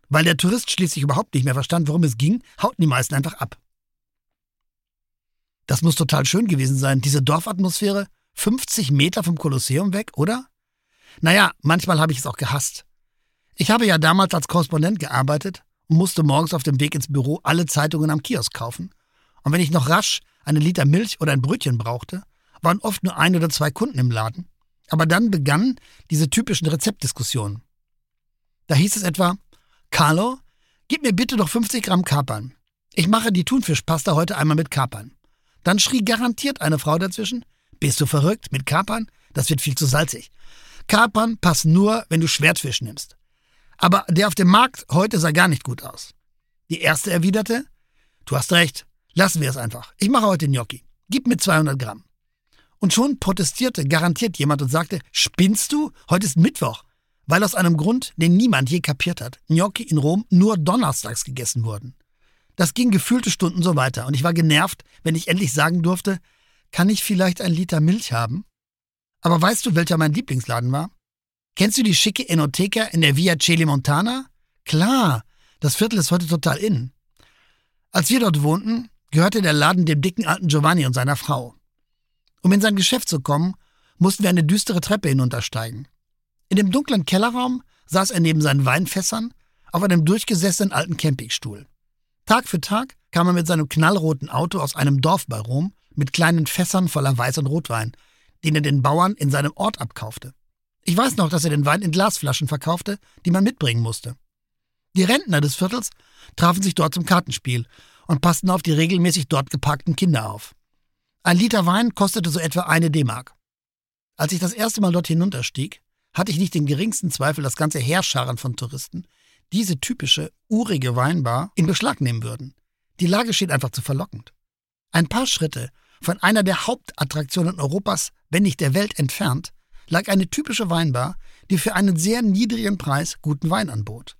Weil der Tourist schließlich überhaupt nicht mehr verstand, worum es ging, hauten die meisten einfach ab. Das muss total schön gewesen sein, diese Dorfatmosphäre, 50 Meter vom Kolosseum weg, oder? Naja, manchmal habe ich es auch gehasst. Ich habe ja damals als Korrespondent gearbeitet und musste morgens auf dem Weg ins Büro alle Zeitungen am Kiosk kaufen. Und wenn ich noch rasch einen Liter Milch oder ein Brötchen brauchte, waren oft nur 1 oder 2 Kunden im Laden. Aber dann begannen diese typischen Rezeptdiskussionen. Da hieß es etwa: Carlo, gib mir bitte noch 50 Gramm Kapern. Ich mache die Thunfischpasta heute einmal mit Kapern. Dann schrie garantiert eine Frau dazwischen: Bist du verrückt? Mit Kapern? Das wird viel zu salzig. Kapern passen nur, wenn du Schwertfisch nimmst. Aber der auf dem Markt heute sah gar nicht gut aus. Die erste erwiderte: Du hast recht, lassen wir es einfach. Ich mache heute Gnocchi. Gib mir 200 Gramm. Und schon protestierte garantiert jemand und sagte: Spinnst du? Heute ist Mittwoch. Weil aus einem Grund, den niemand je kapiert hat, Gnocchi in Rom nur donnerstags gegessen wurden. Das ging gefühlte Stunden so weiter und ich war genervt, wenn ich endlich sagen durfte: Kann ich vielleicht 1 Liter Milch haben? Aber weißt du, welcher mein Lieblingsladen war? Kennst du die schicke Enoteca in der Via Celimontana? Klar, das Viertel ist heute total in. Als wir dort wohnten, gehörte der Laden dem dicken alten Giovanni und seiner Frau. Um in sein Geschäft zu kommen, mussten wir eine düstere Treppe hinuntersteigen. In dem dunklen Kellerraum saß er neben seinen Weinfässern auf einem durchgesessenen alten Campingstuhl. Tag für Tag kam er mit seinem knallroten Auto aus einem Dorf bei Rom mit kleinen Fässern voller Weiß- und Rotwein, den er den Bauern in seinem Ort abkaufte. Ich weiß noch, dass er den Wein in Glasflaschen verkaufte, die man mitbringen musste. Die Rentner des Viertels trafen sich dort zum Kartenspiel und passten auf die regelmäßig dort geparkten Kinder auf. 1 Liter Wein kostete so etwa 1 D-Mark. Als ich das erste Mal dort hinunterstieg, hatte ich nicht den geringsten Zweifel, dass ganze Heerscharen von Touristen diese typische, urige Weinbar in Beschlag nehmen würden. Die Lage schien einfach zu verlockend. Ein paar Schritte von einer der Hauptattraktionen Europas, wenn nicht der Welt entfernt, lag eine typische Weinbar, die für einen sehr niedrigen Preis guten Wein anbot.